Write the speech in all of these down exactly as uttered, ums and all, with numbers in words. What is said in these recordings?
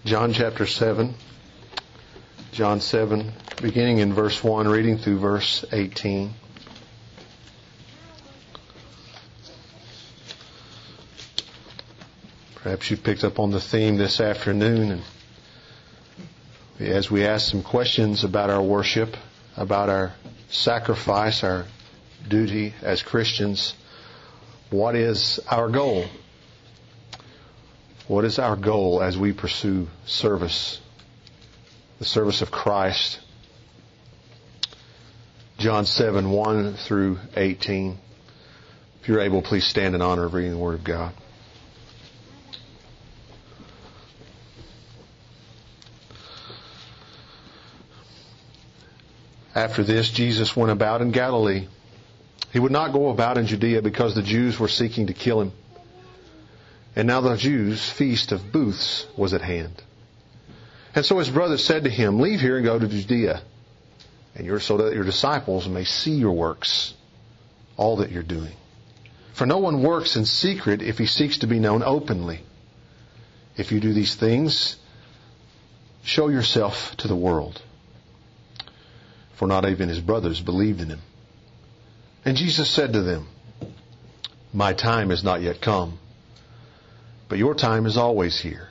John chapter seven. John seven, beginning in verse one, reading through verse eighteen. Perhaps you picked up on the theme this afternoon, and as we ask some questions about our worship, about our sacrifice, our duty as Christians, what is our goal? What is our goal as we pursue service, the service of Christ? John seven, one through eighteen. If you're able, please stand in honor of reading the Word of God. After this, Jesus went about in Galilee. He would not go about in Judea because the Jews were seeking to kill him. And now the Jews' feast of booths was at hand. And so his brothers said to him, "Leave here and go to Judea, and your, so that your disciples may see your works, all that you're doing. For no one works in secret if he seeks to be known openly. If you do these things, show yourself to the world." For not even his brothers believed in him. And Jesus said to them, "My time is not yet come, but your time is always here.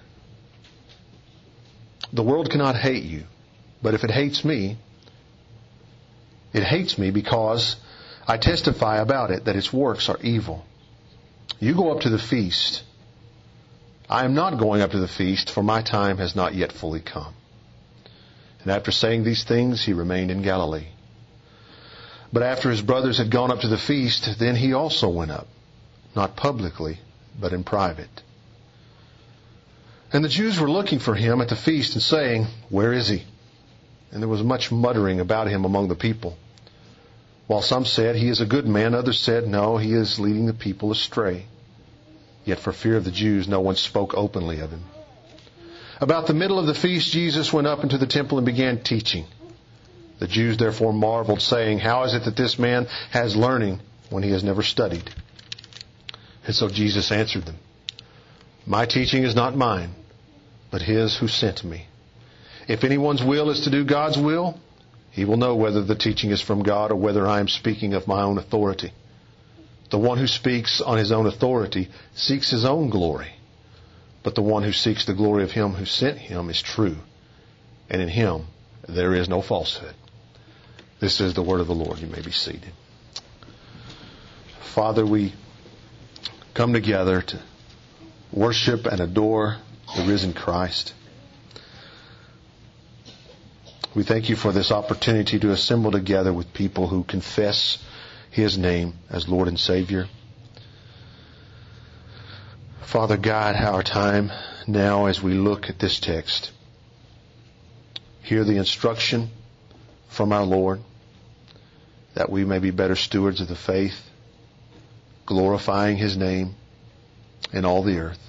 The world cannot hate you, but if it hates me, it hates me because I testify about it that its works are evil. You go up to the feast. I am not going up to the feast, for my time has not yet fully come." And after saying these things, he remained in Galilee. But after his brothers had gone up to the feast, then he also went up, not publicly, but in private. And the Jews were looking for him at the feast and saying, "Where is he?" And there was much muttering about him among the people. While some said, "He is a good man," others said, "No, he is leading the people astray." Yet for fear of the Jews, no one spoke openly of him. About the middle of the feast, Jesus went up into the temple and began teaching. The Jews therefore marveled, saying, "How is it that this man has learning when he has never studied?" And so Jesus answered them, "My teaching is not mine, but his who sent me. If anyone's will is to do God's will, he will know whether the teaching is from God or whether I am speaking of my own authority. The one who speaks on his own authority seeks his own glory. But the one who seeks the glory of him who sent him is true, and in him there is no falsehood." This is the word of the Lord. You may be seated. Father, we come together to worship and adore the risen Christ. We thank you for this opportunity to assemble together with people who confess his name as Lord and Savior. Father, guide our time now as we look at this text. Hear the instruction from our Lord, that we may be better stewards of the faith, glorifying his name in all the earth.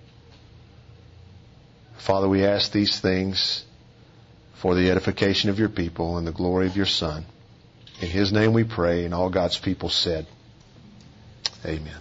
Father, we ask these things for the edification of your people and the glory of your Son. In his name we pray, and all God's people said, Amen.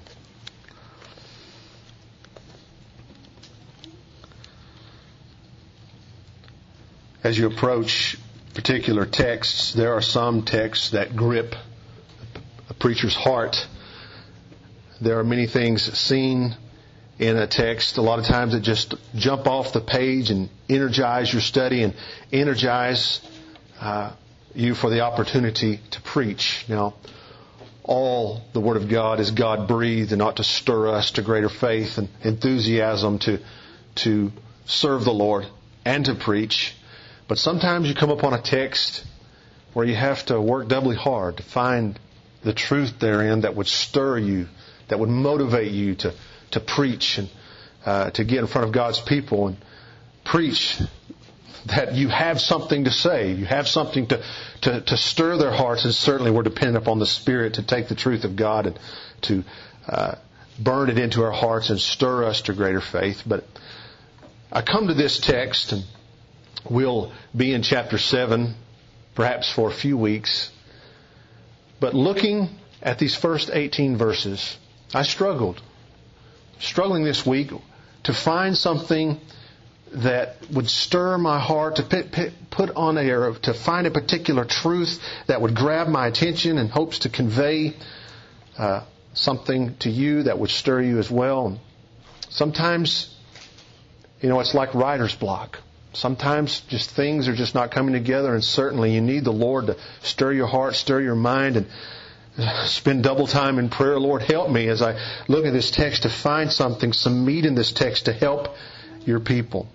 As you approach particular texts, there are some texts that grip a preacher's heart. There are many things seen in a text, a lot of times that just jump off the page and energize your study and energize uh, you for the opportunity to preach. Now, all the Word of God is God-breathed and ought to stir us to greater faith and enthusiasm to to serve the Lord and to preach. But sometimes you come upon a text where you have to work doubly hard to find the truth therein that would stir you, that would motivate you to, to preach and uh, to get in front of God's people and preach that you have something to say. You have something to, to, to stir their hearts, and certainly we're dependent upon the Spirit to take the truth of God and to uh, burn it into our hearts and stir us to greater faith. But I come to this text, and we'll be in chapter seven, perhaps for a few weeks. But looking at these first eighteen verses, I struggled. Struggling this week to find something that would stir my heart, to put, put on a, to find a particular truth that would grab my attention in hopes to convey uh, something to you that would stir you as well. Sometimes, you know, it's like writer's block. Sometimes just things are just not coming together, and certainly you need the Lord to stir your heart, stir your mind, and spend double time in prayer. Lord, help me as I look at this text to find something, some meat in this text to help your people.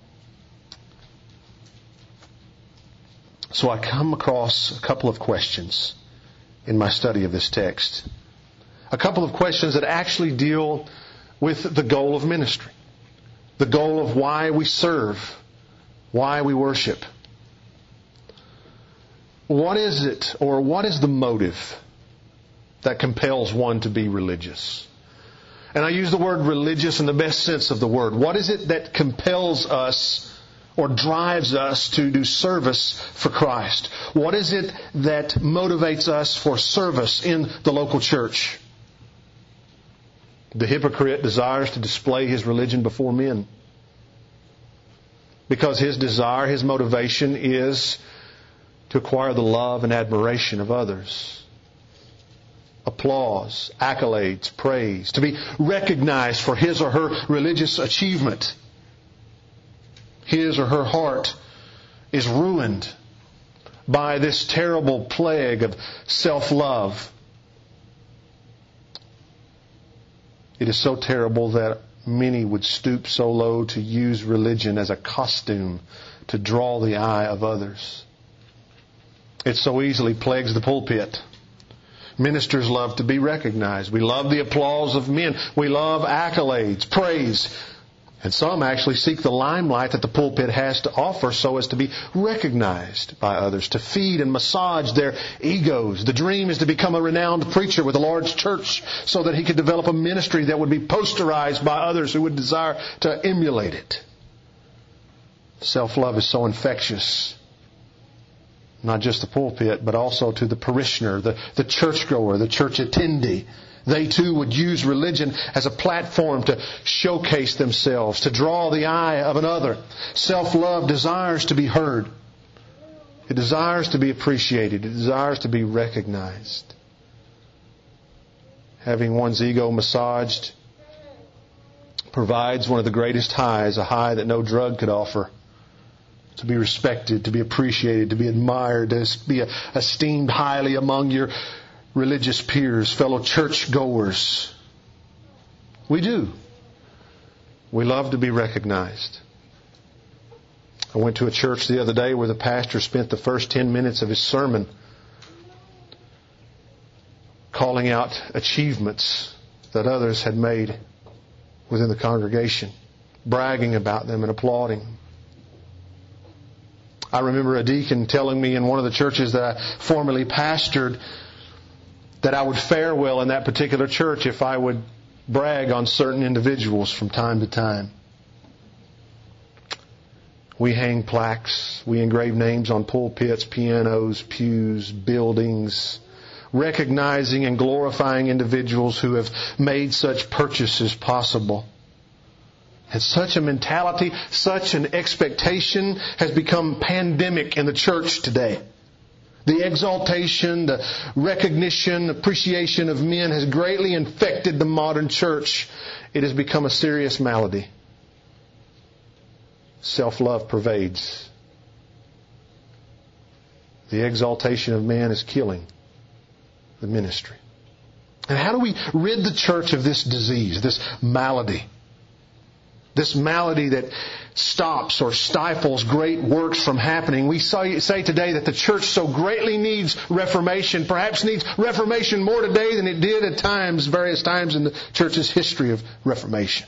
So I come across a couple of questions in my study of this text. A couple of questions that actually deal with the goal of ministry. The goal of why we serve, why we worship. What is it, or what is the motive that compels one to be religious? And I use the word religious in the best sense of the word. What is it that compels us or drives us to do service for Christ? What is it that motivates us for service in the local church? The hypocrite desires to display his religion before men, because his desire, his motivation is to acquire the love and admiration of others. Applause, accolades, praise, to be recognized for his or her religious achievement. His or her heart is ruined by this terrible plague of self-love. It is so terrible that many would stoop so low to use religion as a costume to draw the eye of others. It so easily plagues the pulpit. Ministers love to be recognized. We love the applause of men. We love accolades, praise. And some actually seek the limelight that the pulpit has to offer so as to be recognized by others, to feed and massage their egos. The dream is to become a renowned preacher with a large church so that he could develop a ministry that would be posterized by others who would desire to emulate it. Self-love is so infectious. Not just the pulpit, but also to the parishioner, the, the churchgoer, the church attendee. They too would use religion as a platform to showcase themselves, to draw the eye of another. Self-love desires to be heard. It desires to be appreciated. It desires to be recognized. Having one's ego massaged provides one of the greatest highs, a high that no drug could offer. To be respected, to be appreciated, to be admired, to be esteemed highly among your religious peers, fellow churchgoers. We do. We love to be recognized. I went to a church the other day where the pastor spent the first ten minutes of his sermon calling out achievements that others had made within the congregation, bragging about them and applauding them. I remember a deacon telling me in one of the churches that I formerly pastored that I would fare well in that particular church if I would brag on certain individuals from time to time. We hang plaques, we engrave names on pulpits, pianos, pews, buildings, recognizing and glorifying individuals who have made such purchases possible. And such a mentality, such an expectation has become pandemic in the church today. The exaltation, the recognition, appreciation of men has greatly infected the modern church. It has become a serious malady. Self-love pervades. The exaltation of man is killing the ministry. And how do we rid the church of this disease, this malady? This malady that stops or stifles great works from happening. We say, say today that the church so greatly needs reformation, perhaps needs reformation more today than it did at times, various times in the church's history of reformation.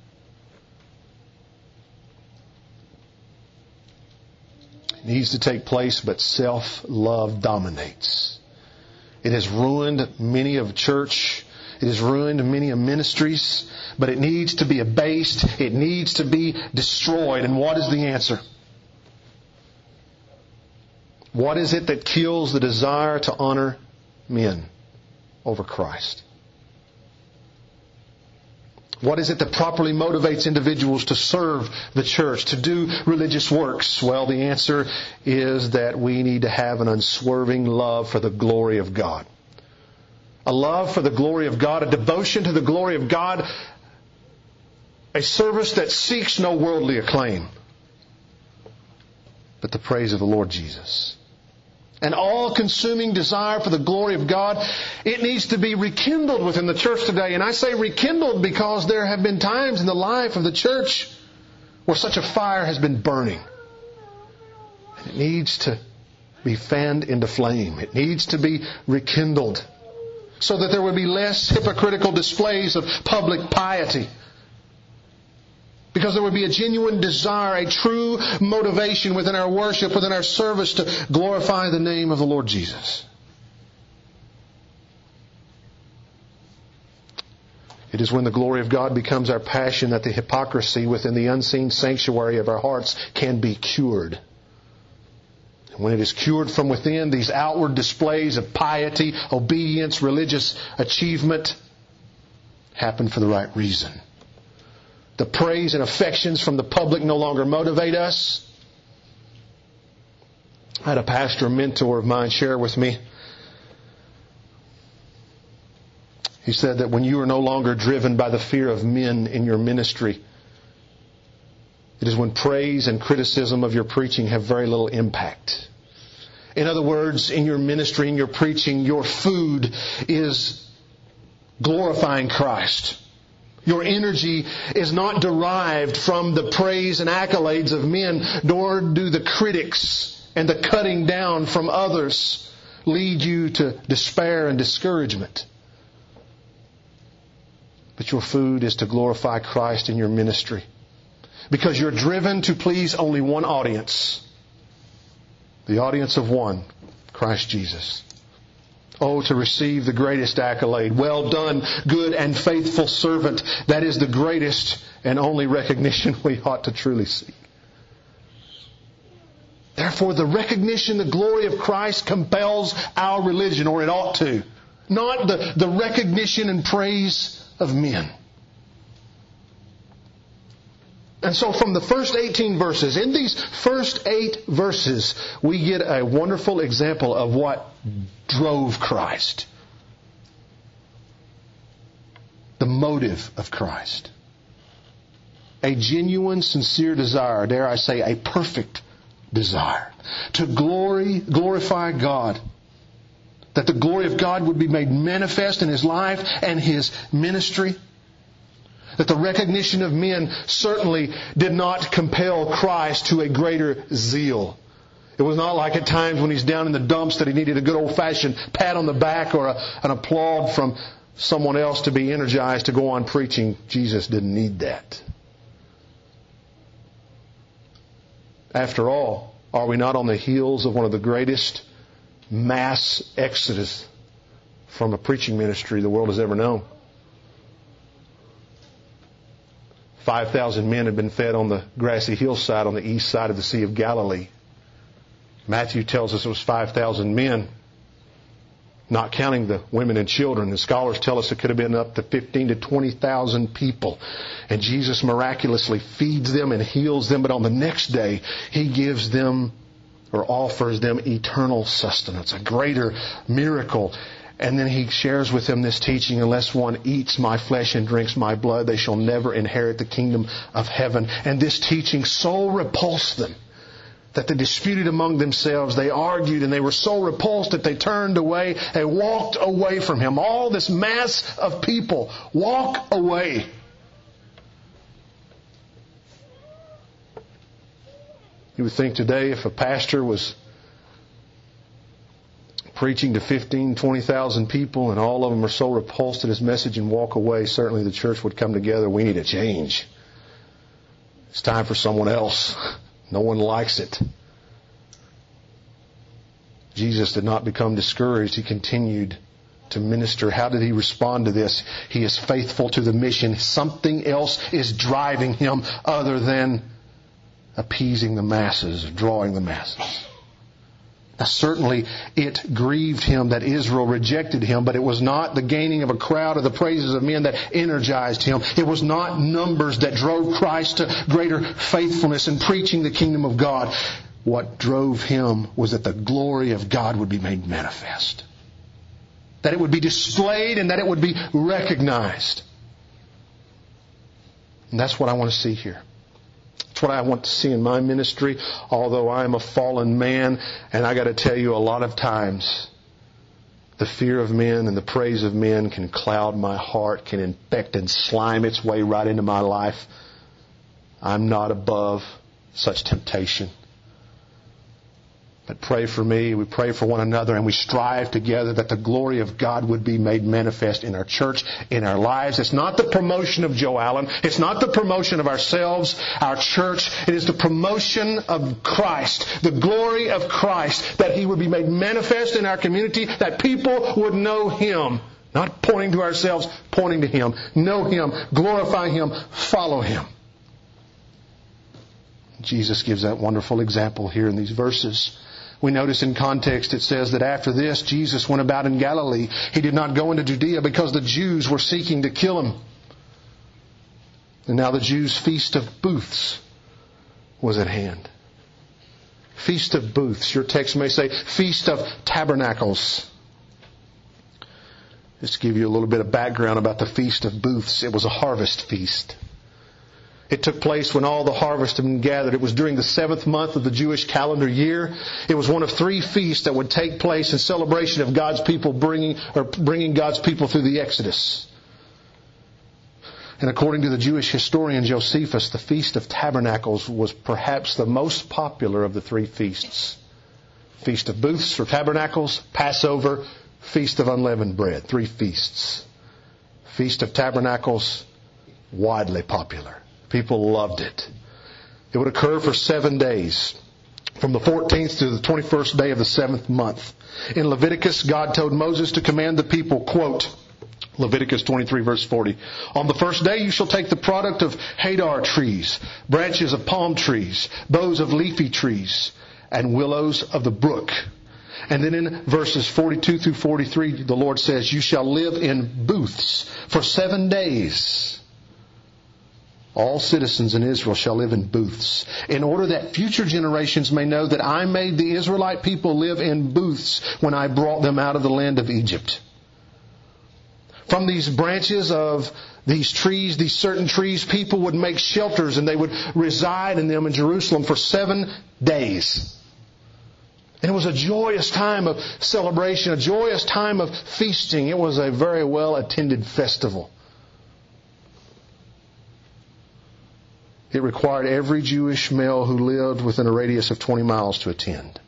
It needs to take place, but self-love dominates. It has ruined many of church. It has ruined many of ministries. But it needs to be abased. It needs to be destroyed. And what is the answer? What is it that kills the desire to honor men over Christ? What is it that properly motivates individuals to serve the church, to do religious works? Well, the answer is that we need to have an unswerving love for the glory of God. A love for the glory of God, a devotion to the glory of God, a service that seeks no worldly acclaim, but the praise of the Lord Jesus. An all-consuming desire for the glory of God. It needs to be rekindled within the church today. And I say rekindled because there have been times in the life of the church where such a fire has been burning. And it needs to be fanned into flame. It needs to be rekindled so that there would be less hypocritical displays of public piety. Because there would be a genuine desire, a true motivation within our worship, within our service to glorify the name of the Lord Jesus. It is when the glory of God becomes our passion that the hypocrisy within the unseen sanctuary of our hearts can be cured. And when it is cured from within, these outward displays of piety, obedience, religious achievement happen for the right reason. The praise and affections from the public no longer motivate us. I had a pastor mentor of mine share with me. He said that when you are no longer driven by the fear of men in your ministry, it is when praise and criticism of your preaching have very little impact. In other words, in your ministry, in your preaching, your food is glorifying Christ. Your energy is not derived from the praise and accolades of men, nor do the critics and the cutting down from others lead you to despair and discouragement. But your food is to glorify Christ in your ministry, because you're driven to please only one audience. The audience of one, Christ Jesus. Oh, to receive the greatest accolade. Well done, good and faithful servant. That is the greatest and only recognition we ought to truly seek. Therefore, the recognition, the glory of Christ compels our religion, or it ought to. Not the, the recognition and praise of men. And so from the first eighteen verses, in these first eight verses, we get a wonderful example of what drove Christ. The motive of Christ. A genuine, sincere desire, dare I say, a perfect desire, to glory, glorify God. That the glory of God would be made manifest in His life and His ministry. That the recognition of men certainly did not compel Christ to a greater zeal. It was not like at times when He's down in the dumps that He needed a good old-fashioned pat on the back or a, an applaud from someone else to be energized to go on preaching. Jesus didn't need that. After all, are we not on the heels of one of the greatest mass exodus from a preaching ministry the world has ever known? five thousand men had been fed on the grassy hillside on the east side of the Sea of Galilee. Matthew tells us it was five thousand men, not counting the women and children. The scholars tell us it could have been up to fifteen to twenty thousand people. And Jesus miraculously feeds them and heals them. But on the next day, He gives them or offers them eternal sustenance, a greater miracle. And then He shares with them this teaching: unless one eats my flesh and drinks my blood, they shall never inherit the kingdom of heaven. And this teaching so repulsed them that they disputed among themselves. They argued, and they were so repulsed that they turned away. They walked away from Him. All this mass of people walk away. You would think today, if a pastor was preaching to fifteen, twenty thousand people and all of them are so repulsed at his message and walk away, certainly the church would come together. We need a change. It's time for someone else. No one likes it. Jesus did not become discouraged. He continued to minister. How did He respond to this? He is faithful to the mission. Something else is driving Him other than appeasing the masses, drawing the masses. Now, certainly it grieved him that Israel rejected him, but it was not the gaining of a crowd or the praises of men that energized him. It was not numbers that drove Christ to greater faithfulness in preaching the kingdom of God. What drove him was that the glory of God would be made manifest. That it would be displayed and that it would be recognized. And that's what I want to see here. It's what I want to see in my ministry, although I am a fallen man, and I got to tell you, a lot of times the fear of men and the praise of men can cloud my heart, can infect and slime its way right into my life. I'm not above such temptation. But pray for me, we pray for one another, and we strive together that the glory of God would be made manifest in our church, in our lives. It's not the promotion of Joe Allen. It's not the promotion of ourselves, our church. It is the promotion of Christ, the glory of Christ, that He would be made manifest in our community, that people would know Him. Not pointing to ourselves, pointing to Him. Know Him, glorify Him, follow Him. Jesus gives that wonderful example here in these verses. We notice in context it says that after this, Jesus went about in Galilee. He did not go into Judea because the Jews were seeking to kill Him. And now the Jews' Feast of Booths was at hand. Feast of Booths. Your text may say Feast of Tabernacles. Just to give you a little bit of background about the Feast of Booths. It was a harvest feast. It took place when all the harvest had been gathered. It was during the seventh month of the Jewish calendar year. It was one of three feasts that would take place in celebration of God's people bringing, or bringing God's people through the Exodus. And according to the Jewish historian Josephus, the Feast of Tabernacles was perhaps the most popular of the three feasts. Feast of Booths or Tabernacles, Passover, Feast of Unleavened Bread. Three feasts. Feast of Tabernacles, widely popular. People loved it. It would occur for seven days, from the fourteenth to the twenty-first day of the seventh month. In Leviticus, God told Moses to command the people, quote, Leviticus twenty-three verse forty, "On the first day you shall take the product of hadar trees, branches of palm trees, boughs of leafy trees, and willows of the brook." And then in verses forty-two through forty-three, the Lord says, "You shall live in booths for seven days. All citizens in Israel shall live in booths, in order that future generations may know that I made the Israelite people live in booths when I brought them out of the land of Egypt. From these branches of these trees, these certain trees, people would make shelters and they would reside in them in Jerusalem for seven days. And it was a joyous time of celebration, a joyous time of feasting. It was a very well attended festival. It required every Jewish male who lived within a radius of twenty miles to attend.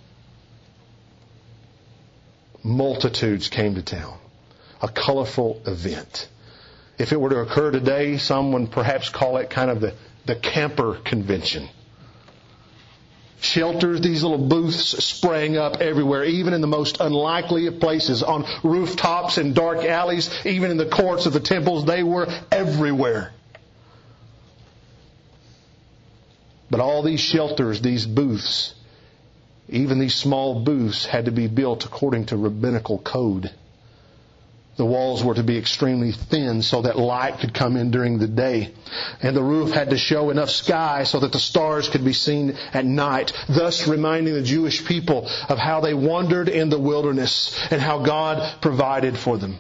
Multitudes came to town. A colorful event. If it were to occur today, some would perhaps call it kind of the, the camper convention. Shelters, these little booths sprang up everywhere, even in the most unlikely of places, on rooftops and dark alleys, even in the courts of the temples, they were everywhere. But all these shelters, these booths, even these small booths had to be built according to rabbinical code. The walls were to be extremely thin so that light could come in during the day. And the roof had to show enough sky so that the stars could be seen at night, thus reminding the Jewish people of how they wandered in the wilderness and how God provided for them.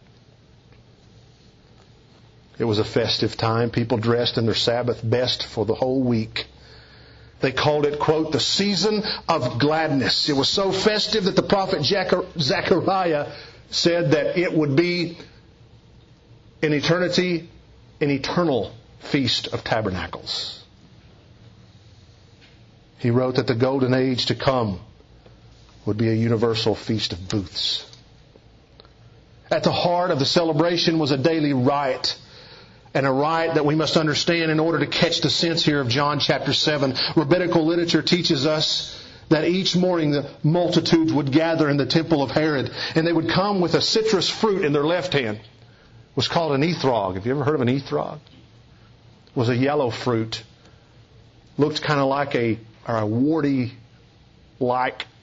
It was a festive time. People dressed in their Sabbath best for the whole week. They called it, quote, the season of gladness. It was so festive that the prophet Zechariah said that it would be in eternity an eternal Feast of Tabernacles. He wrote that the golden age to come would be a universal Feast of Booths. At the heart of the celebration was a daily rite. And a rite that we must understand in order to catch the sense here of John chapter seven. Rabbinical literature teaches us that each morning the multitudes would gather in the temple of Herod, and they would come with a citrus fruit in their left hand. It was called an ethrog. Have you ever heard of an ethrog? It was a yellow fruit. Looked kind of like a, or a warty-like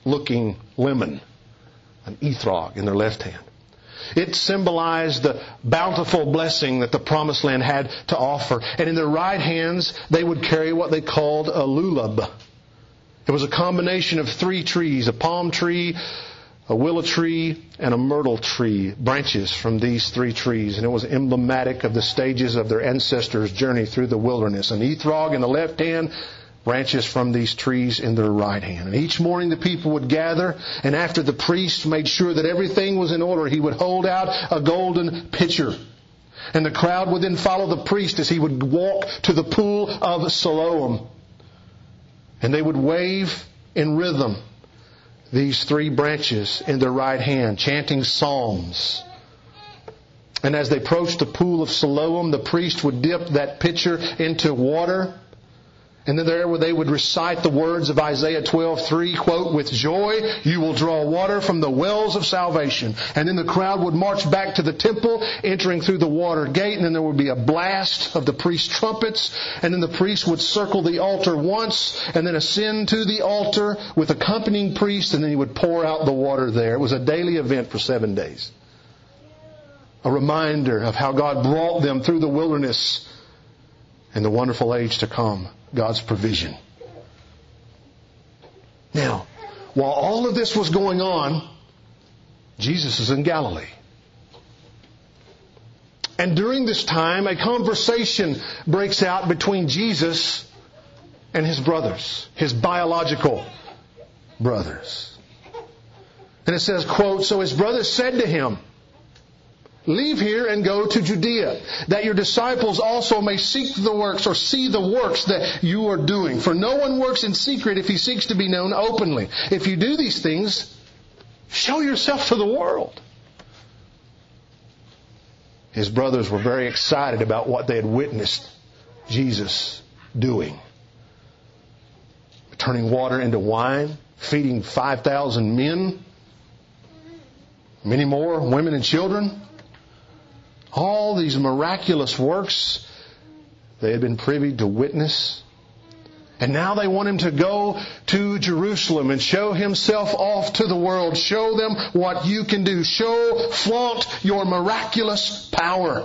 looking lemon, an etrog in their left hand. It symbolized the bountiful blessing that the promised land had to offer. And in their right hands, they would carry what they called a lulab. It was a combination of three trees, a palm tree, a willow tree, and a myrtle tree, branches from these three trees. And it was emblematic of the stages of their ancestors' journey through the wilderness. An etrog in the left hand, branches from these trees in their right hand. And each morning the people would gather, and after the priest made sure that everything was in order, he would hold out a golden pitcher. And the crowd would then follow the priest as he would walk to the pool of Siloam. And they would wave in rhythm these three branches in their right hand, chanting psalms. And as they approached the pool of Siloam, the priest would dip that pitcher into water. And then there they would recite the words of Isaiah twelve three, quote, "With joy you will draw water from the wells of salvation." And then the crowd would march back to the temple, entering through the water gate. And then there would be a blast of the priest's trumpets. And then the priest would circle the altar once and then ascend to the altar with accompanying priests. And then he would pour out the water there. It was a daily event for seven days. A reminder of how God brought them through the wilderness and the wonderful age to come. God's provision. Now, while all of this was going on, Jesus is in Galilee. And during this time, a conversation breaks out between Jesus and his brothers, his biological brothers. And it says, quote, "So his brothers said to him, 'Leave here and go to Judea, that your disciples also may seek the works,' or see the works that you are doing. For no one works in secret if he seeks to be known openly. If you do these things, show yourself to the world." His brothers were very excited about what they had witnessed Jesus doing. Turning water into wine, feeding five thousand men, many more women and children. All these miraculous works they had been privy to witness. And now they want him to go to Jerusalem and show himself off to the world. Show them what you can do. Show, flaunt your miraculous power.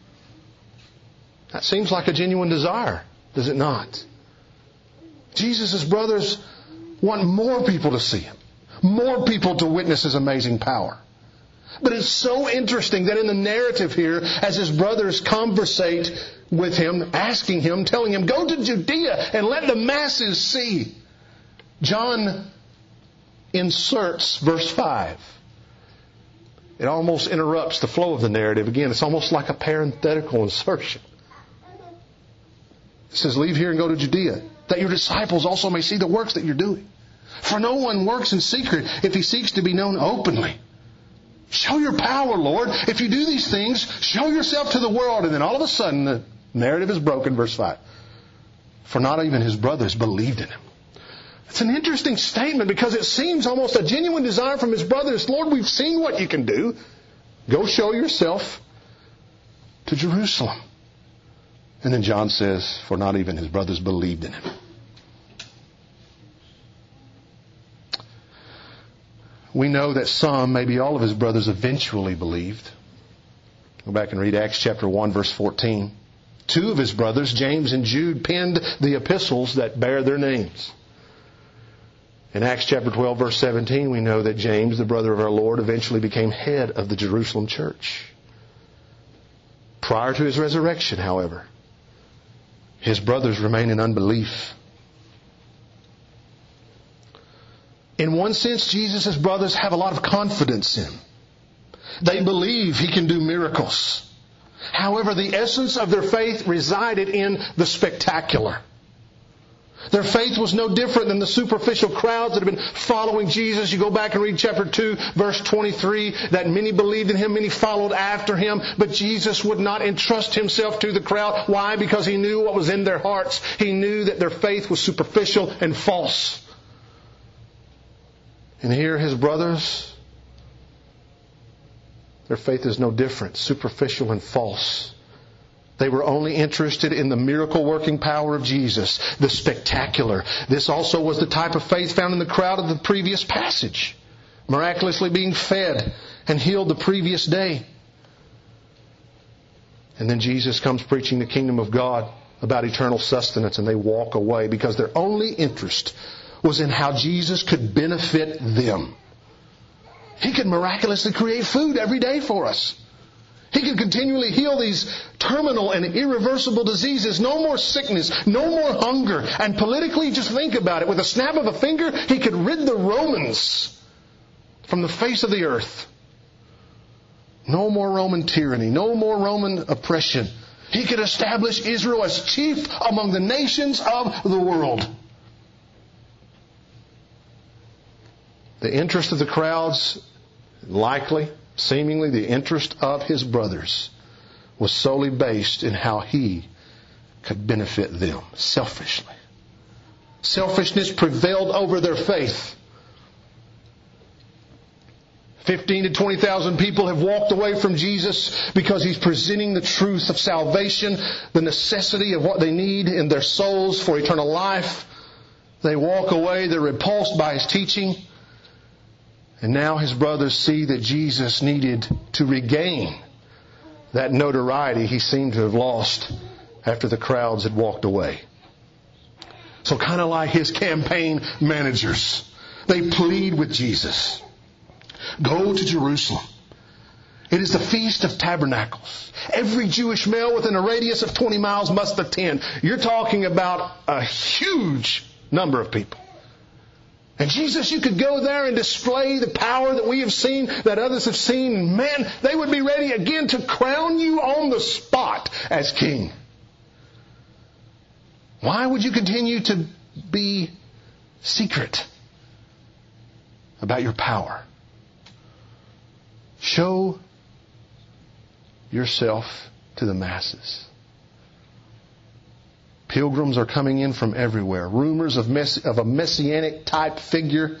That seems like a genuine desire, does it not? Jesus' brothers want more people to see him. More people to witness his amazing power. But it's so interesting that in the narrative here, as his brothers conversate with him, asking him, telling him, "Go to Judea and let the masses see," John inserts verse five. It almost interrupts the flow of the narrative. Again, it's almost like a parenthetical insertion. It says, "Leave here and go to Judea, that your disciples also may see the works that you're doing. For no one works in secret if he seeks to be known openly. Show your power, Lord. If you do these things, show yourself to the world." And then all of a sudden, the narrative is broken, verse five. "For not even his brothers believed in him." It's an interesting statement because it seems almost a genuine desire from his brothers. "Lord, we've seen what you can do. Go show yourself to Jerusalem." And then John says, "For not even his brothers believed in him." We know that some, maybe all of his brothers, eventually believed. Go back and read Acts chapter one, verse fourteen. Two of his brothers, James and Jude, penned the epistles that bear their names. In Acts chapter twelve, verse seventeen, we know that James, the brother of our Lord, eventually became head of the Jerusalem church. Prior to his resurrection, however, his brothers remain in unbelief. In one sense, Jesus' brothers have a lot of confidence in him. They believe he can do miracles. However, the essence of their faith resided in the spectacular. Their faith was no different than the superficial crowds that had been following Jesus. You go back and read chapter two, verse twenty-three, that many believed in him, many followed after him, but Jesus would not entrust himself to the crowd. Why? Because he knew what was in their hearts. He knew that their faith was superficial and false. And here his brothers, their faith is no different, superficial and false. They were only interested in the miracle working power of Jesus, the spectacular. This also was the type of faith found in the crowd of the previous passage, miraculously being fed and healed the previous day. And then Jesus comes preaching the kingdom of God about eternal sustenance, and they walk away because their only interest was in how Jesus could benefit them. He could miraculously create food every day for us. He could continually heal these terminal and irreversible diseases. No more sickness, no more hunger. And politically, just think about it. With a snap of a finger, He could rid the Romans from the face of the earth. No more Roman tyranny, no more Roman oppression. He could establish Israel as chief among the nations of the world. The interest of the crowds, likely, seemingly the interest of His brothers, was solely based in how He could benefit them, selfishly. Selfishness prevailed over their faith. Fifteen to twenty thousand people have walked away from Jesus because He's presenting the truth of salvation, the necessity of what they need in their souls for eternal life. They walk away, they're repulsed by His teaching. And now His brothers see that Jesus needed to regain that notoriety He seemed to have lost after the crowds had walked away. So kind of like His campaign managers, they plead with Jesus. Go to Jerusalem. It is the Feast of Tabernacles. Every Jewish male within a radius of twenty miles must attend. You're talking about a huge number of people. And Jesus, you could go there and display the power that we have seen, that others have seen. Man, they would be ready again to crown you on the spot as king. Why would you continue to be secret about your power? Show yourself to the masses. Pilgrims are coming in from everywhere. Rumors of, mess- of a messianic type figure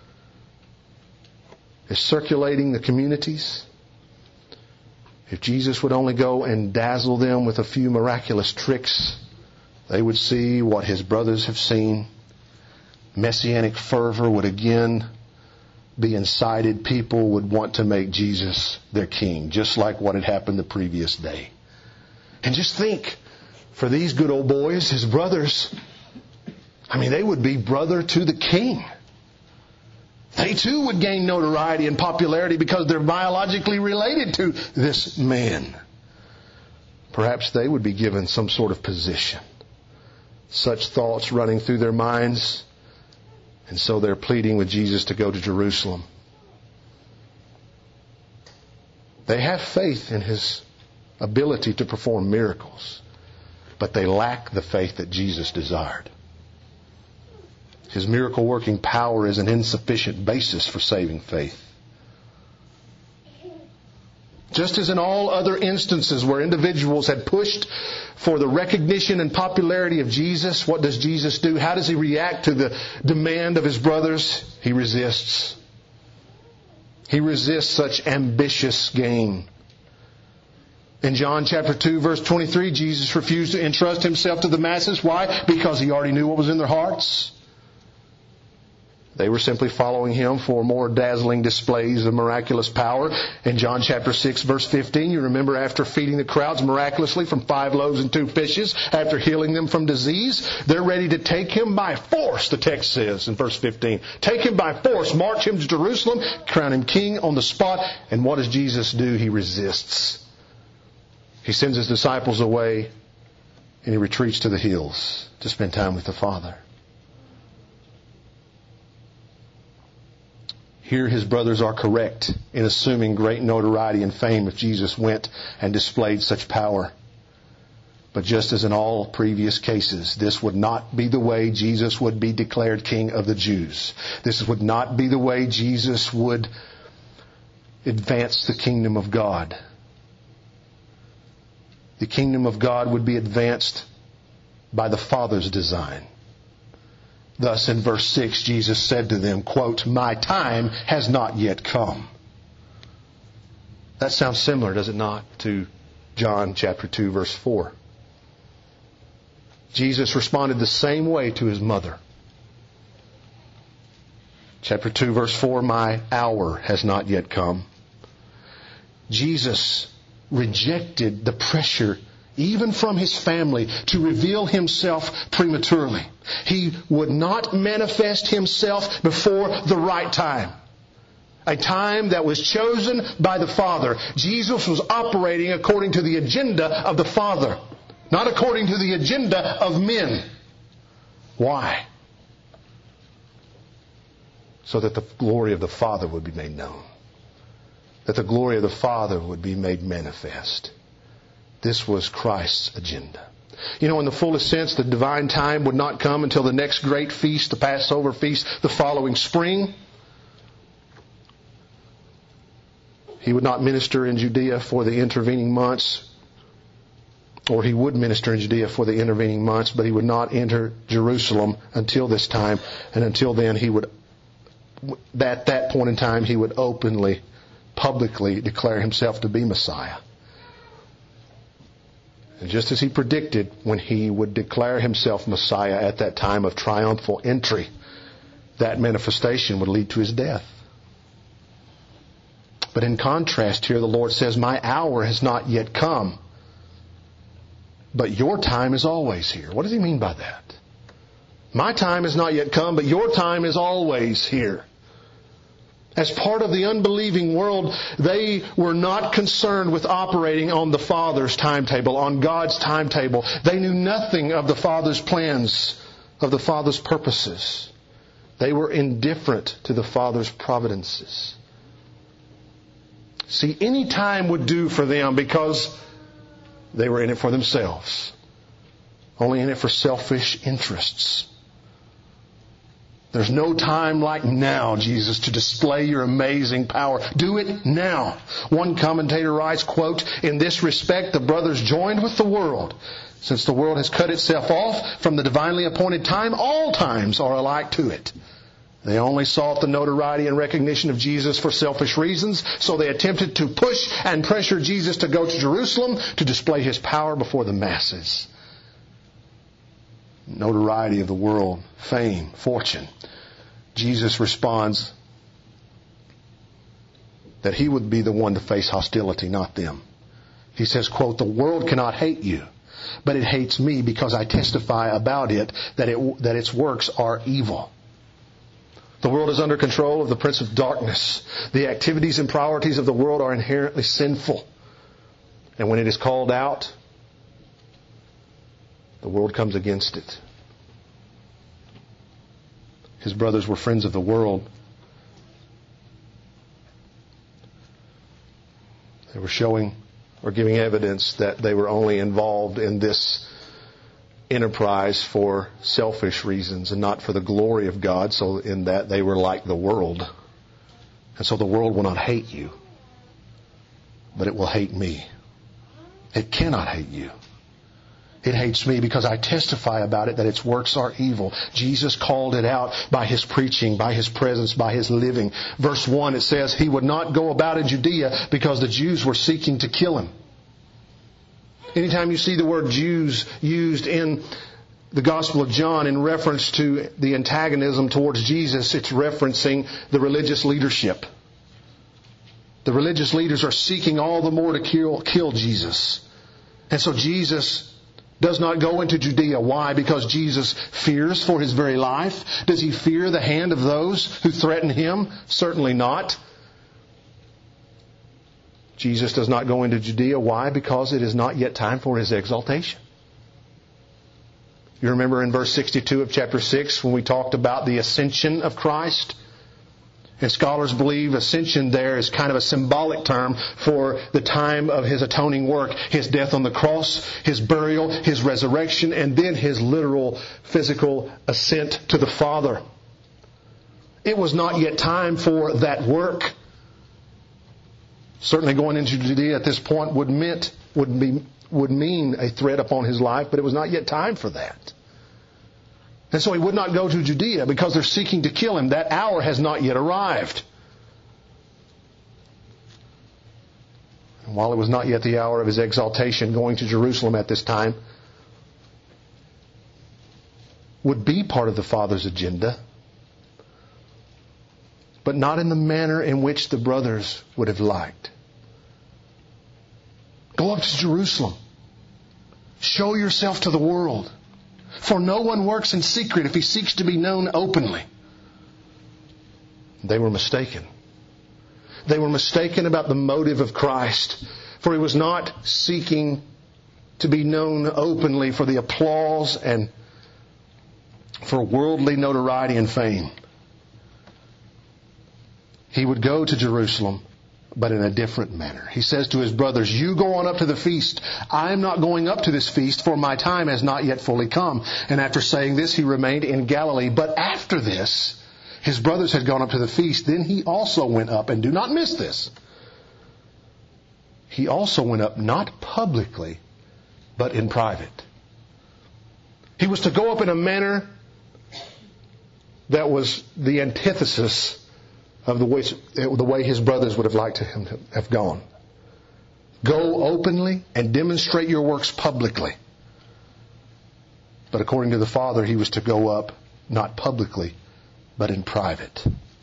is circulating the communities. If Jesus would only go and dazzle them with a few miraculous tricks, they would see what His brothers have seen. Messianic fervor would again be incited. People would want to make Jesus their king, just like what had happened the previous day. And just think, for these good old boys, His brothers, I mean, they would be brother to the king. They too would gain notoriety and popularity because they're biologically related to this man. Perhaps they would be given some sort of position. Such thoughts running through their minds. And so they're pleading with Jesus to go to Jerusalem. They have faith in His ability to perform miracles, but they lack the faith that Jesus desired. His miracle working power is an insufficient basis for saving faith. Just as in all other instances where individuals had pushed for the recognition and popularity of Jesus, what does Jesus do? How does He react to the demand of His brothers? He resists. He resists such ambitious gain. In John chapter two, verse twenty-three, Jesus refused to entrust Himself to the masses. Why? Because He already knew what was in their hearts. They were simply following Him for more dazzling displays of miraculous power. In John chapter six, verse fifteen, you remember after feeding the crowds miraculously from five loaves and two fishes, after healing them from disease, they're ready to take Him by force, the text says in verse fifteen. Take Him by force, march Him to Jerusalem, crown Him king on the spot. And what does Jesus do? He resists. He sends His disciples away and He retreats to the hills to spend time with the Father. Here His brothers are correct in assuming great notoriety and fame if Jesus went and displayed such power. But just as in all previous cases, this would not be the way Jesus would be declared King of the Jews. This would not be the way Jesus would advance the kingdom of God. The kingdom of God would be advanced by the Father's design. Thus in verse six, Jesus said to them, quote, "My time has not yet come." That sounds similar, does it not, to John chapter two, verse four. Jesus responded the same way to his mother. Chapter two, verse four, my hour has not yet come. Jesus rejected the pressure, even from his family, to reveal himself prematurely. He would not manifest himself before the right time. A time that was chosen by the Father. Jesus was operating according to the agenda of the Father, not according to the agenda of men. Why? So that the glory of the Father would be made known. That the glory of the Father would be made manifest. This was Christ's agenda. You know, in the fullest sense, the divine time would not come until the next great feast, the Passover feast, the following spring. He would not minister in Judea for the intervening months. Or he would minister in Judea for the intervening months, but he would not enter Jerusalem until this time. And until then, he would, at that point in time, he would openly, publicly declare himself to be Messiah. And just as he predicted, when he would declare himself Messiah at that time of triumphal entry, that manifestation would lead to his death. But in contrast here, the Lord says, my hour has not yet come, but your time is always here. What does he mean by that? My time has not yet come, but your time is always here. As part of the unbelieving world, they were not concerned with operating on the Father's timetable, on God's timetable. They knew nothing of the Father's plans, of the Father's purposes. They were indifferent to the Father's providences. See, any time would do for them because they were in it for themselves. Only in it for selfish interests. There's no time like now, Jesus, to display your amazing power. Do it now. One commentator writes, quote, in this respect, the brothers joined with the world. Since the world has cut itself off from the divinely appointed time, all times are alike to it. They only sought the notoriety and recognition of Jesus for selfish reasons, so they attempted to push and pressure Jesus to go to Jerusalem to display his power before the masses. Notoriety of the world, fame, fortune. Jesus responds that he would be the one to face hostility, not them. He says, quote, the world cannot hate you, but it hates me because I testify about it that it that its works are evil. The world is under control of the prince of darkness. The activities and priorities of the world are inherently sinful. And when it is called out, the world comes against it. His brothers were friends of the world. They were showing or giving evidence that they were only involved in this enterprise for selfish reasons and not for the glory of God. So in that they were like the world. And so the world will not hate you, but it will hate me. It cannot hate you. It hates me because I testify about it that its works are evil. Jesus called it out by his preaching, by his presence, by his living. Verse one, it says, he would not go about in Judea because the Jews were seeking to kill him. Anytime you see the word Jews used in the Gospel of John in reference to the antagonism towards Jesus, it's referencing the religious leadership. The religious leaders are seeking all the more to kill, kill Jesus. And so Jesus does not go into Judea. Why? Because Jesus fears for his very life. Does he fear the hand of those who threaten him? Certainly not. Jesus does not go into Judea. Why? Because it is not yet time for his exaltation. You remember in verse sixty-two of chapter six when we talked about the ascension of Christ? And scholars believe ascension there is kind of a symbolic term for the time of his atoning work. His death on the cross, his burial, his resurrection, and then his literal physical ascent to the Father. It was not yet time for that work. Certainly going into Judea at this point would meant would be would mean a threat upon his life, but it was not yet time for that. And so he would not go to Judea because they're seeking to kill him. That hour has not yet arrived. while it was not yet the hour of his exaltation, going to Jerusalem at this time would be part of the Father's agenda, but not in the manner in which the brothers would have liked. Go up to Jerusalem. Show yourself to the world. For no one works in secret if he seeks to be known openly. They were mistaken. They were mistaken about the motive of Christ. For he was not seeking to be known openly for the applause and for worldly notoriety and fame. He would go to Jerusalem, but in a different manner. He says to his brothers, you go on up to the feast. I am not going up to this feast, for my time has not yet fully come. And after saying this, he remained in Galilee. But after this, his brothers had gone up to the feast. Then he also went up, and do not miss this. He also went up, not publicly, but in private. He was to go up in a manner that was the antithesis of the way, the way his brothers would have liked him to have gone. Go openly and demonstrate your works publicly. But according to the Father, he was to go up not publicly, but in private.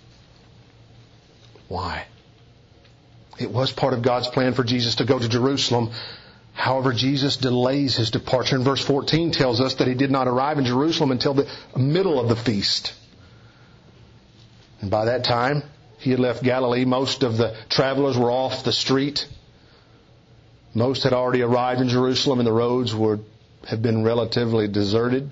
Why? It was part of God's plan for Jesus to go to Jerusalem. However, Jesus delays his departure. And verse fourteen tells us that he did not arrive in Jerusalem until the middle of the feast. And by that time, he had left Galilee. Most of the travelers were off the street. Most had already arrived in Jerusalem, and the roads were had been relatively deserted.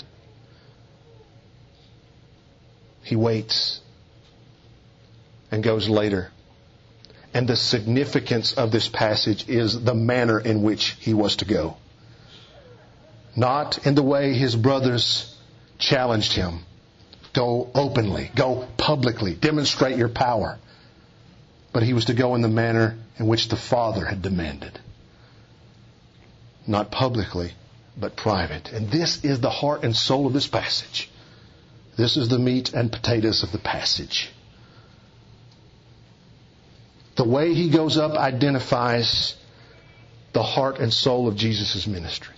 He waits and goes later. And the significance of this passage is the manner in which he was to go. Not in the way his brothers challenged him. Go openly, go publicly, demonstrate your power. But he was to go in the manner in which the Father had demanded. Not publicly, but private. And this is the heart and soul of this passage. This is the meat and potatoes of the passage. The way he goes up identifies the heart and soul of Jesus' ministry.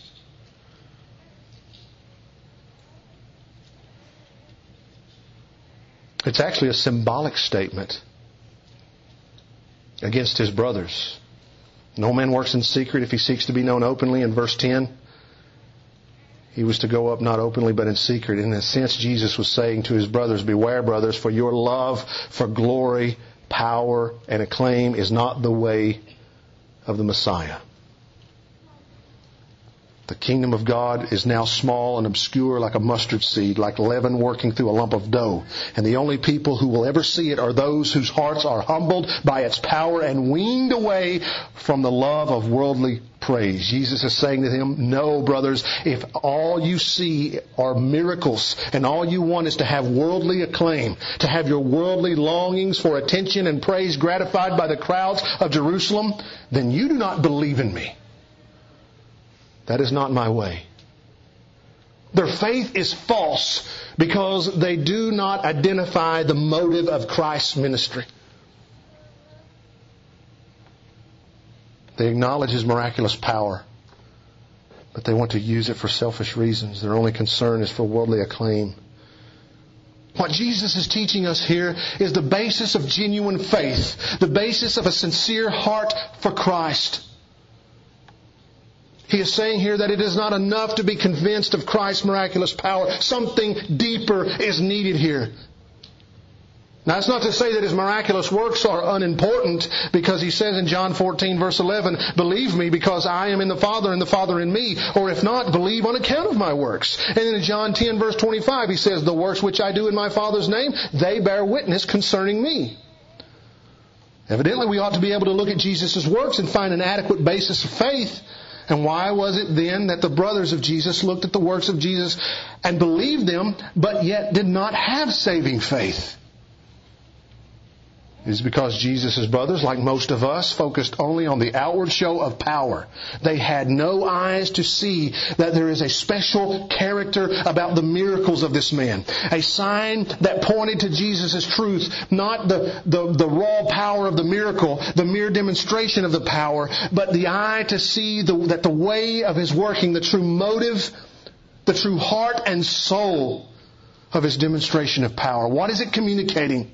It's actually a symbolic statement against his brothers. No man works in secret if he seeks to be known openly. In verse ten, he was to go up not openly but in secret. In a sense, Jesus was saying to his brothers, beware, brothers, for your love for glory, power, and acclaim is not the way of the Messiah. The kingdom of God is now small and obscure like a mustard seed, like leaven working through a lump of dough. And the only people who will ever see it are those whose hearts are humbled by its power and weaned away from the love of worldly praise. Jesus is saying to them, no, brothers, if all you see are miracles and all you want is to have worldly acclaim, to have your worldly longings for attention and praise gratified by the crowds of Jerusalem, then you do not believe in me. That is not my way. Their faith is false because they do not identify the motive of Christ's ministry. They acknowledge His miraculous power, but they want to use it for selfish reasons. Their only concern is for worldly acclaim. What Jesus is teaching us here is the basis of genuine faith, the basis of a sincere heart for Christ. He is saying here that it is not enough to be convinced of Christ's miraculous power. Something deeper is needed here. Now, that's not to say that His miraculous works are unimportant, because He says in John fourteen verse eleven, believe me because I am in the Father and the Father in me. Or if not, believe on account of my works. And then in John ten verse twenty-five, He says, the works which I do in my Father's name, they bear witness concerning me. Evidently, we ought to be able to look at Jesus' works and find an adequate basis of faith. And why was it then that the brothers of Jesus looked at the works of Jesus and believed them, but yet did not have saving faith? It is because Jesus' brothers, like most of us, focused only on the outward show of power. They had no eyes to see that there is a special character about the miracles of this man. A sign that pointed to Jesus' truth, not the, the, the raw power of the miracle, the mere demonstration of the power, but the eye to see the, that the way of His working, the true motive, the true heart and soul of His demonstration of power. What is it communicating?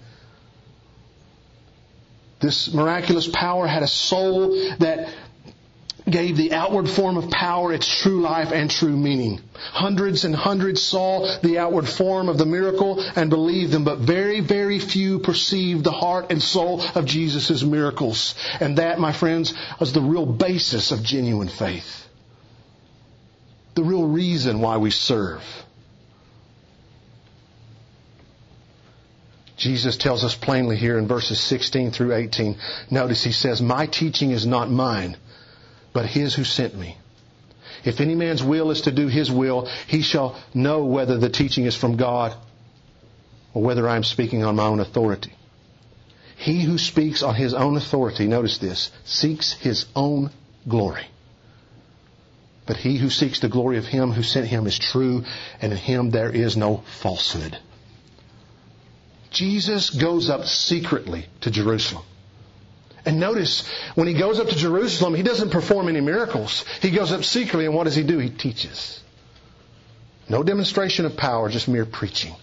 This miraculous power had a soul that gave the outward form of power its true life and true meaning. Hundreds and hundreds saw the outward form of the miracle and believed them, but very, very few perceived the heart and soul of Jesus' miracles. And that, my friends, was the real basis of genuine faith. The real reason why we serve. Jesus tells us plainly here in verses sixteen through eighteen. Notice He says, "My teaching is not mine, but His who sent me. If any man's will is to do His will, he shall know whether the teaching is from God or whether I am speaking on my own authority. He who speaks on his own authority," notice this, "seeks his own glory. But he who seeks the glory of Him who sent him is true, and in Him there is no falsehood." Jesus goes up secretly to Jerusalem. And notice, when He goes up to Jerusalem, He doesn't perform any miracles. He goes up secretly, and what does He do? He teaches. No demonstration of power, just mere preaching.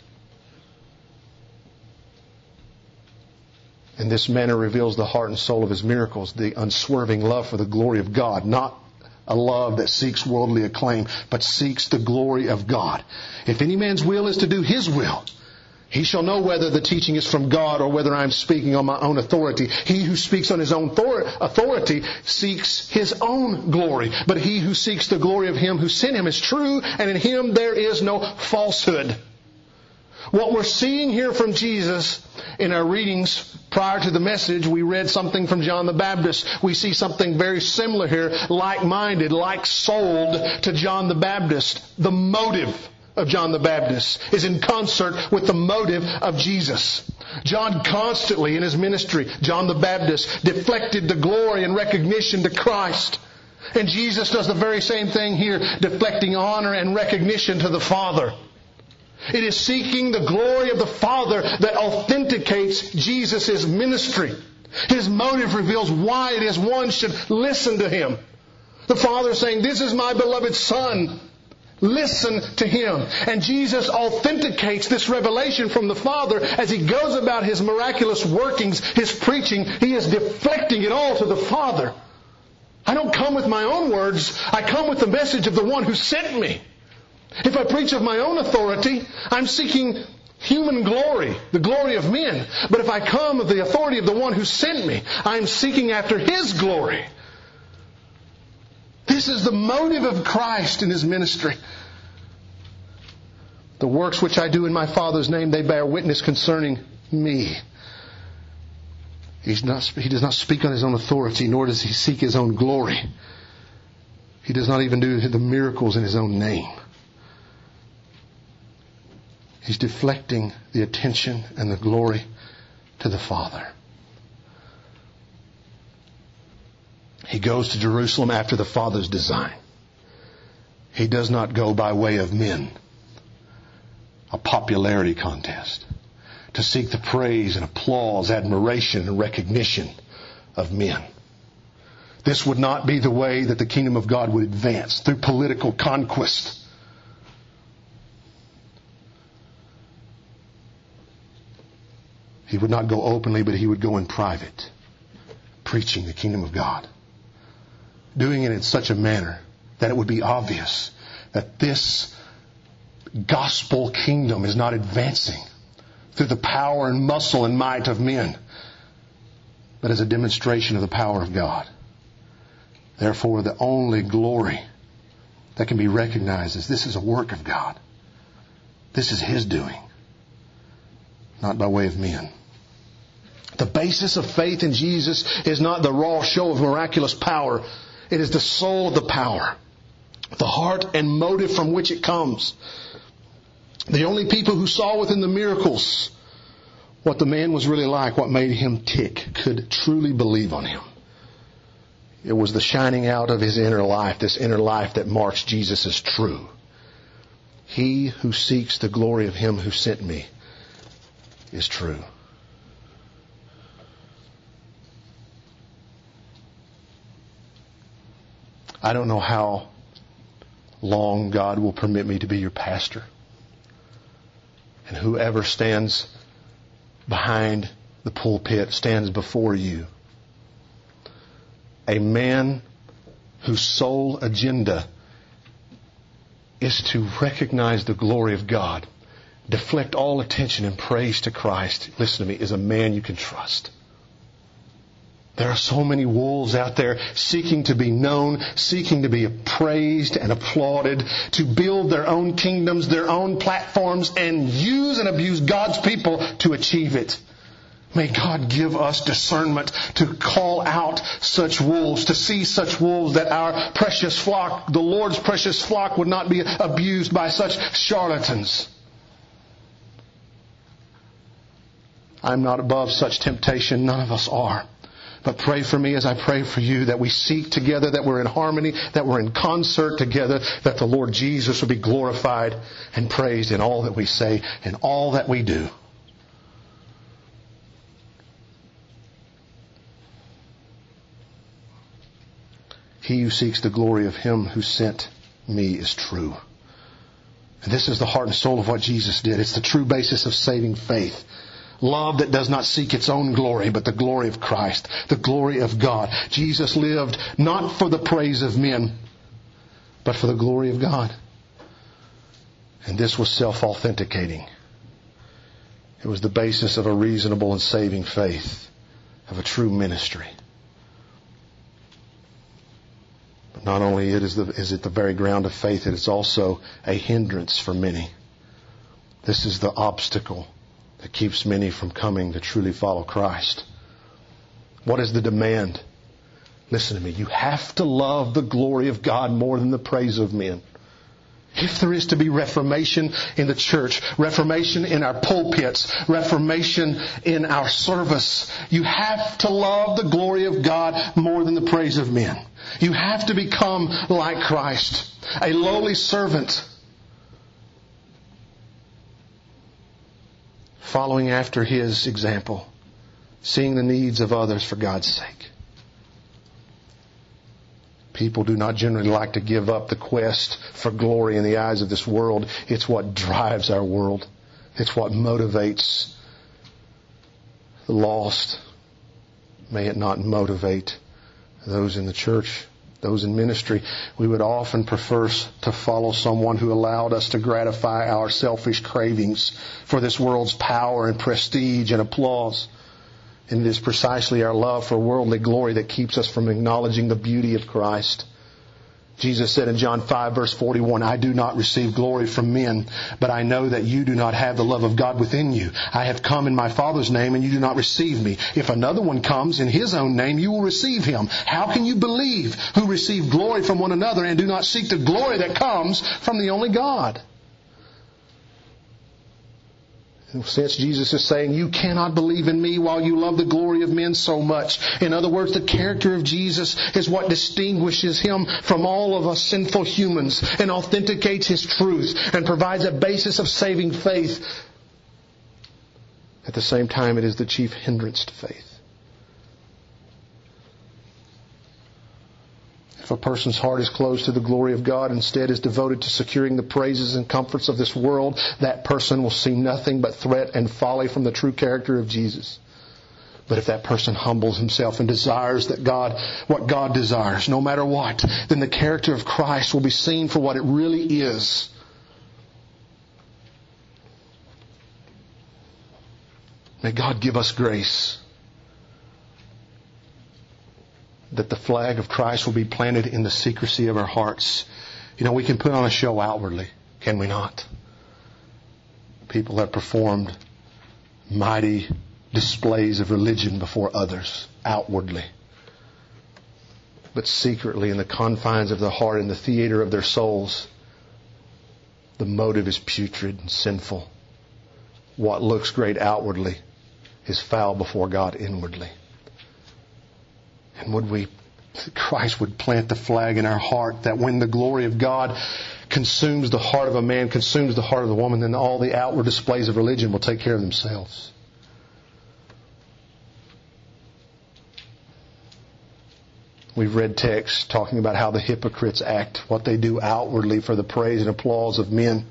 In this manner reveals the heart and soul of His miracles, the unswerving love for the glory of God, not a love that seeks worldly acclaim, but seeks the glory of God. If any man's will is to do His will, he shall know whether the teaching is from God or whether I am speaking on my own authority. He who speaks on his own authority seeks his own glory. But he who seeks the glory of Him who sent him is true, and in Him there is no falsehood. What we're seeing here from Jesus in our readings prior to the message, we read something from John the Baptist. We see something very similar here, like-minded, like-souled to John the Baptist. The motive of John the Baptist is in concert with the motive of Jesus. John constantly in his ministry, John the Baptist, deflected the glory and recognition to Christ. And Jesus does the very same thing here, deflecting honor and recognition to the Father. It is seeking the glory of the Father that authenticates Jesus' ministry. His motive reveals why it is one should listen to Him. The Father is saying, "This is my beloved Son. Listen to Him." And Jesus authenticates this revelation from the Father as He goes about His miraculous workings, His preaching. He is deflecting it all to the Father. I don't come with my own words. I come with the message of the one who sent me. If I preach of my own authority, I'm seeking human glory, the glory of men. But if I come with the authority of the one who sent me, I'm seeking after His glory. This is the motive of Christ in His ministry. "The works which I do in my Father's name, they bear witness concerning me." He's not, he does not speak on His own authority, nor does He seek His own glory. He does not even do the miracles in His own name. He's deflecting the attention and the glory to the Father. He goes to Jerusalem after the Father's design. He does not go by way of men, a popularity contest, to seek the praise and applause, admiration and recognition of men. This would not be the way that the kingdom of God would advance, through political conquest. He would not go openly, but He would go in private, preaching the kingdom of God. Doing it in such a manner that it would be obvious that this gospel kingdom is not advancing through the power and muscle and might of men, but as a demonstration of the power of God. Therefore, the only glory that can be recognized is this is a work of God. This is His doing, not by way of men. The basis of faith in Jesus is not the raw show of miraculous power. It is the soul of the power, the heart and motive from which it comes. The only people who saw within the miracles what the man was really like, what made him tick, could truly believe on him. It was the shining out of his inner life, this inner life that marks Jesus as true. He who seeks the glory of him who sent me is true. I don't know how long God will permit me to be your pastor. And whoever stands behind the pulpit stands before you. A man whose sole agenda is to recognize the glory of God, deflect all attention and praise to Christ, listen to me, is a man you can trust. There are so many wolves out there seeking to be known, seeking to be praised and applauded, to build their own kingdoms, their own platforms, and use and abuse God's people to achieve it. May God give us discernment to call out such wolves, to see such wolves, that our precious flock, the Lord's precious flock, would not be abused by such charlatans. I'm not above such temptation. None of us are. But pray for me as I pray for you, that we seek together, that we're in harmony, that we're in concert together, that the Lord Jesus will be glorified and praised in all that we say and all that we do. He who seeks the glory of him who sent me is true. And this is the heart and soul of what Jesus did. It's the true basis of saving faith. Love that does not seek its own glory, but the glory of Christ, the glory of God. Jesus lived not for the praise of men, but for the glory of God. And this was self-authenticating. It was the basis of a reasonable and saving faith, of a true ministry. But not only it is, the, is it the very ground of faith, it is also a hindrance for many. This is the obstacle that keeps many from coming to truly follow Christ. What is the demand? Listen to me. You have to love the glory of God more than the praise of men. If there is to be reformation in the church, reformation in our pulpits, reformation in our service, you have to love the glory of God more than the praise of men. You have to become like Christ, a lowly servant, following after His example, seeing the needs of others for God's sake. People do not generally like to give up the quest for glory in the eyes of this world. It's what drives our world. It's what motivates the lost. May it not motivate those in the church, those in ministry. We would often prefer to follow someone who allowed us to gratify our selfish cravings for this world's power and prestige and applause. And it is precisely our love for worldly glory that keeps us from acknowledging the beauty of Christ. Jesus said in John five verse forty-one, I do not receive glory from men, but I know that you do not have the love of God within you. I have come in my Father's name and you do not receive me. If another one comes in his own name, you will receive him. How can you believe who receive glory from one another and do not seek the glory that comes from the only God? Since Jesus is saying, you cannot believe in me while you love the glory of men so much. In other words, the character of Jesus is what distinguishes Him from all of us sinful humans and authenticates His truth and provides a basis of saving faith. At the same time, it is the chief hindrance to faith. If a person's heart is closed to the glory of God, instead is devoted to securing the praises and comforts of this world, that person will see nothing but threat and folly from the true character of Jesus. But if that person humbles himself and desires that God, what God desires, no matter what, then the character of Christ will be seen for what it really is. May God give us grace that the flag of Christ will be planted in the secrecy of our hearts. You know, we can put on a show outwardly, can we not? People have performed mighty displays of religion before others, outwardly. But secretly, in the confines of the heart, in the theater of their souls, the motive is putrid and sinful. What looks great outwardly is foul before God inwardly. And would we, Christ would plant the flag in our heart that when the glory of God consumes the heart of a man, consumes the heart of the woman, then all the outward displays of religion will take care of themselves. We've read texts talking about how the hypocrites act, what they do outwardly for the praise and applause of men.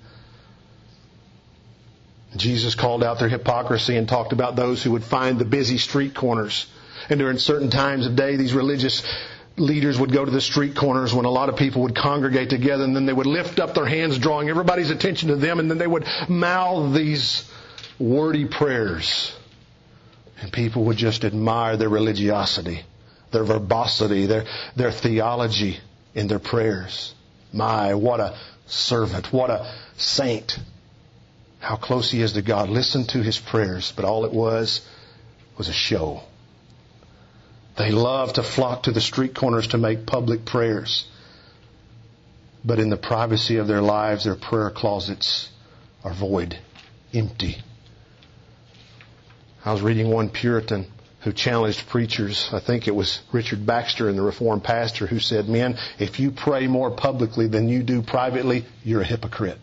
Jesus called out their hypocrisy and talked about those who would find the busy street corners. And during certain times of day, these religious leaders would go to the street corners when a lot of people would congregate together, and then they would lift up their hands, drawing everybody's attention to them, and then they would mouth these wordy prayers. And people would just admire their religiosity, their verbosity, their, their theology in their prayers. My, what a servant, what a saint. How close he is to God. Listen to his prayers, but all it was was a show. They love to flock to the street corners to make public prayers. But in the privacy of their lives, their prayer closets are void, empty. I was reading one Puritan who challenged preachers. I think it was Richard Baxter, the Reformed pastor, who said, men, if you pray more publicly than you do privately, you're a hypocrite.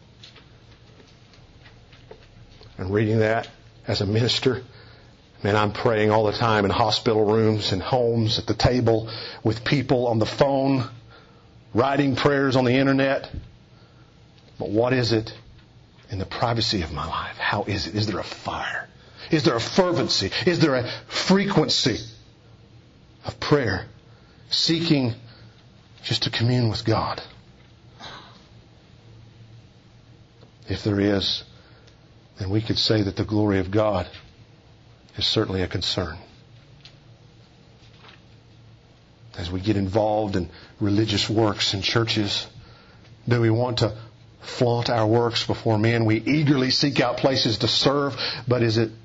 And reading that as a minister, man, I'm praying all the time in hospital rooms and homes, at the table, with people, on the phone, writing prayers on the internet. But what is it in the privacy of my life? How is it? Is there a fire? Is there a fervency? Is there a frequency of prayer, seeking just to commune with God? If there is, then we could say that the glory of God is certainly a concern. As we get involved in religious works in churches, do we want to flaunt our works before men? We eagerly seek out places to serve, but is it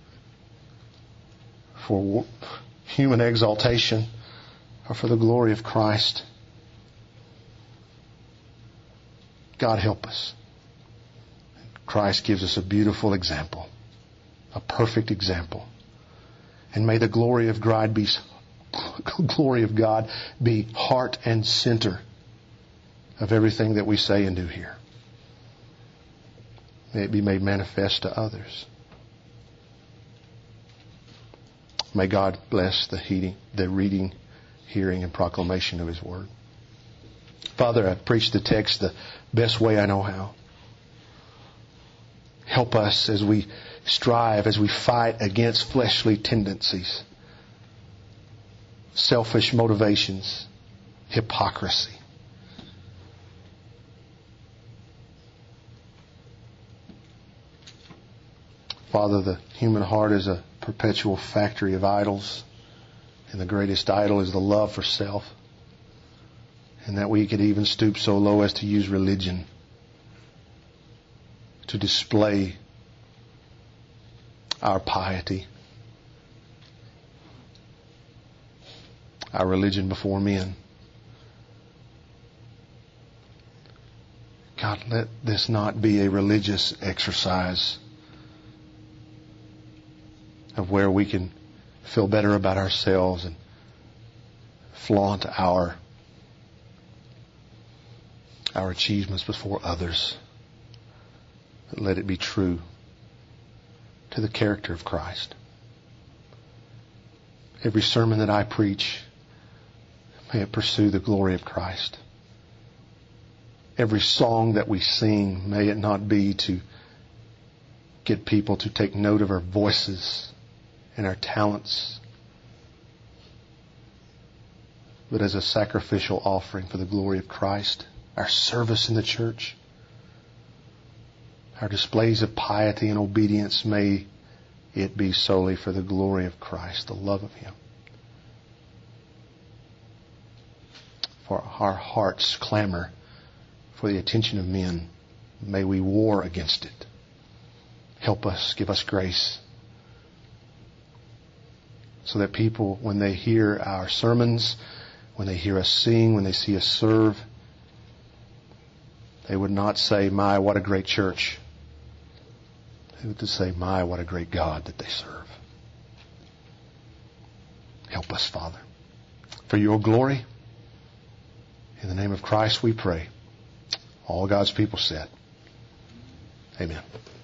for human exaltation or for the glory of Christ? God help us. Christ gives us a beautiful example, a perfect example. And may the glory of God be glory of God be heart and center of everything that we say and do here. May it be made manifest to others. May God bless the heeding, the reading, hearing, and proclamation of His Word. Father, I preach the text the best way I know how. Help us as we strive, as we fight against fleshly tendencies, selfish motivations, hypocrisy. Father, the human heart is a perpetual factory of idols, and the greatest idol is the love for self, and that we could even stoop so low as to use religion to display our piety, our religion before men. God, let this not be a religious exercise of where we can feel better about ourselves and flaunt our our achievements before others. But let it be true to the character of Christ. Every sermon that I preach, may it pursue the glory of Christ. Every song that we sing, may it not be to get people to take note of our voices and our talents, but as a sacrificial offering for the glory of Christ. Our service in the church, our displays of piety and obedience, may it be solely for the glory of Christ, the love of Him. For our hearts clamor for the attention of men, may we war against it. Help us, give us grace, so that people, when they hear our sermons, when they hear us sing, when they see us serve, they would not say, my, what a great church. They would just say, my, what a great God that they serve. Help us, Father. For your glory, in the name of Christ we pray. All God's people said, amen.